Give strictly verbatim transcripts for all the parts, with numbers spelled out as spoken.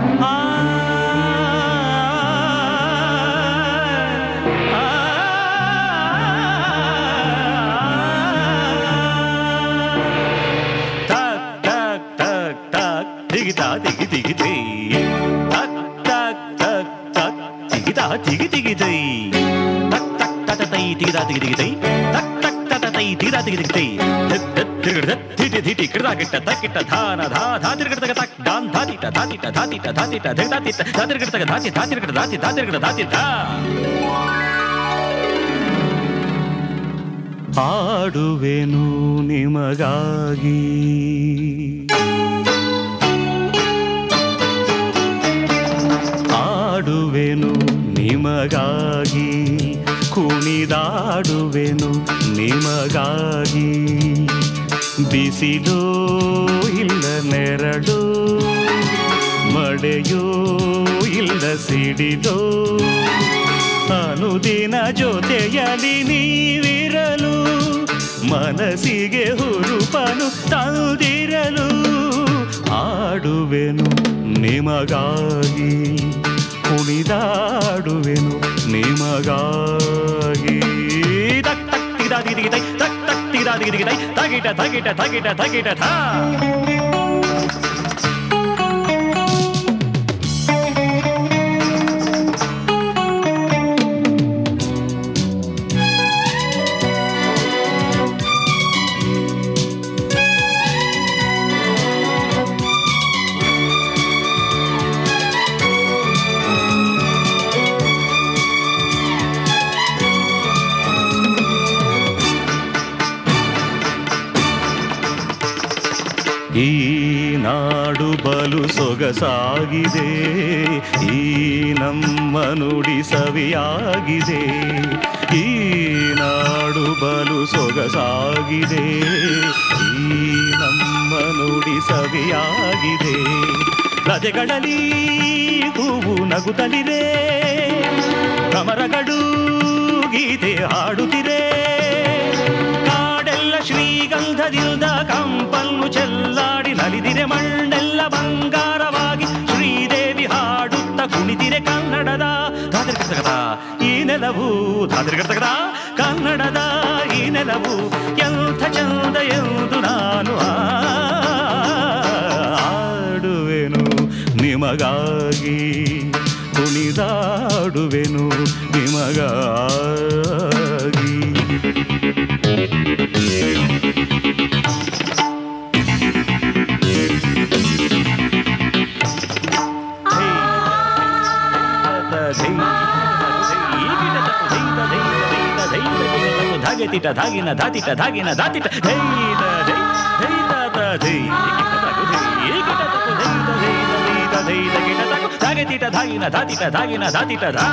దిగితా దిగి దిగితే తక్ తక్ తక్ తక్ దిగితా దిగి దిగితే తక్ తక్ తటతై దిగితా దిగి దిగితే తక్ తక్ తటతై దిగితా దిగి దిగితే తిరుగడ తిటి తిటి కిడదా కిట్ట తక్కిట్ట ధాన ధా ధా తిరుగడ తగ తక్ డాన్ ధా తిట ధా తిట ధా తిట ధా తిట దిగదా తిట ధా తిరుగడ తగ ధా తి ధా తిరుగడ ధా తి ధా తిరుగడ ధా తి ధా ಹಾಡುವೆನು ನಿಮಗಾಗಿ ಹಾಡುವೆನು ನಿಮಗಾಗಿ ಕುಣಿದಾಡುವೆನು ನಿಮಗಾಗಿ ಬಿಸಿಲೋ ಇಲ್ಲ ನೆರಳು ಮಳೆಯೋ ಇಲ್ಲ ಸಿಡಿಲೋ ಅನುದಿನ ಜೊತೆಯಲಿ ನೀವಿರಲು ಮನಸ್ಸಿಗೆ ಹುರುಪನು ತಂದಿರಲು ಹಾಡುವೆನು ನಿಮಗಾಗಿ ಕುಣಿದಾಡುವೆನು ನಿಮಗಾಗಿ ತಕ್ ತಕ್ ತಿಗಿದ ತಿಗಿದೈ ತಕ್ ತಕ್ ತಿಗಿದ ತಿಗಿದೈ ತಗಿಟ ತಗಿಟ ತಗಿಟ ತಗಿಟ ಥಾ ಈ ನಾಡು ಬಲು ಸೊಗಸಾಗಿದೆ ಈ ನಮ್ಮ ನುಡಿ ಸವಿಯಾಗಿದೆ ಈ ನಾಡು ಬಲು ಸೊಗಸಾಗಿದೆ ಈ ನಮ್ಮ ನುಡಿ ಸವಿಯಾಗಿದೆ ಲತೆಗಳಲ್ಲಿ ಹೂವು ನಗುತ್ತಲಿದೆ ಕಮರಗಳು ಗೀತೆ ಹಾಡುತ್ತಿದೆ ಕಾಡೆಲ್ಲ ಶ್ರೀಗಂಧದಿಂದ ಕಂಪನ್ನು ಚೆಲ್ಲಾಡಿ ನಲಿದಿರೆ ಮಣ್ಣೆಲ್ಲ ಬಂಗಾರವಾಗಿ ಶ್ರೀದೇವಿ ಹಾಡುತ್ತ ಕುಣಿದಿರೆ ಕನ್ನಡದ ಧಾತಿರ್ಗತಗದ ಈ ನೆಲವು ಧಾತಿರ್ಗತಗದ ಕನ್ನಡದ ಈ ನೆಲವು ಎಂಥ ಚಂದ ಎಂದು ನಾನು ಹಾಡುವೆನು ನಿಮಗಾಗಿ ಕುಣಿದಾಡುವೆನು ನಿಮಗಾಗಿ ಧಾಗೆತಿಟ ಧಾಗಿನ ಧಾತಿಟ ಧಾಗಿನ ಧಾತಿಟ ಧೈದ ಧೈ ಧೈದ ಧೈ ಕಿಟ ತಕು ಧೈದ ಧೈದ ಧೈದ ಧೈದ ಕಿಟ ತಕು ಧಾಗೆತಿಟ ಧಾಗಿನ ಧಾತಿಟ ಧಾಗಿನ ಧಾತಿಟ ಧಾ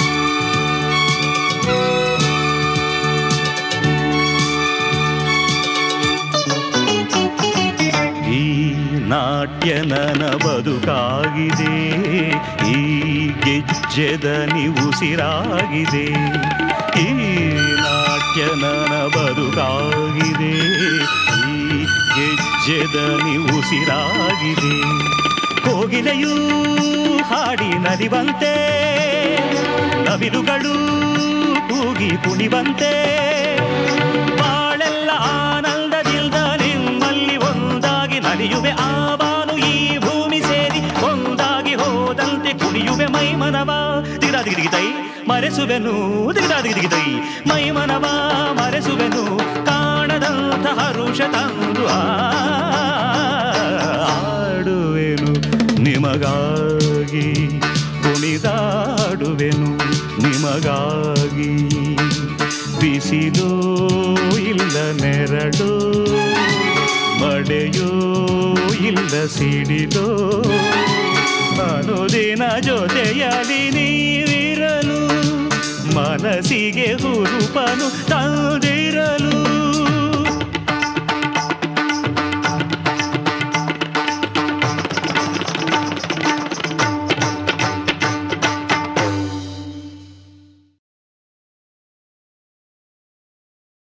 ಈ ನಾಟ್ಯ ನನ್ನ ಬದುಕಾಗಿದೆ ಈ ಗೆಜ್ಜೆದ ಉಸಿರಾಗಿದೆ ಈ ನಾಟ್ಯ ನನ್ನ ಬದುಕಾಗಿದೆ ಈ ಗೆಜ್ಜೆದ ಉಸಿರಾಗಿದೆ ಕೋಗಿಲೆಯೂ ಹಾಡಿ ನಲಿವಂತೆ ನವಿಲುಗಳು ಕೂಗಿ ಕುಣಿವಂತೆ ಬಾಳೆಲ್ಲ ಆನಂದದಿಂದ ನಿಮ್ಮಲ್ಲಿ ಒಂದಾಗಿ ನಲಿಯುವೆ ಆ ಬಾನು ಈ ಭೂಮಿ ಸೇರಿ ಒಂದಾಗಿ ಹೋದಂತೆ ಕುಣಿಯುವೆ ಮೈಮನವ ದಿಗಿದ ದಿಗಿದೈ ಮರೆಸುವೆನು ದಿಗಿದ ದಿಗಿದೈ ಮೈಮನವ ಮರೆಸುವೆನು ಕಾಣದಂತ ಹರುಷ ತಂದು ಆಡುವೆನು ನಿಮಗಾಗಿ ಕುಣಿದಾಡುವೆನು ನಿಮಗಾಗಿ ಬಿಸಿಲೋ ಇಲ್ಲ ನೆರಳು ಮಳೆಯೋ ಇಲ್ಲ ಸಿಡಿಲೋ ಅನುದಿನ ಜೊತೆಯಲಿ ನೀವಿರಲು ಮನಸ್ಸಿಗೆ ಹುರುಪನು ತಂದಿರಲು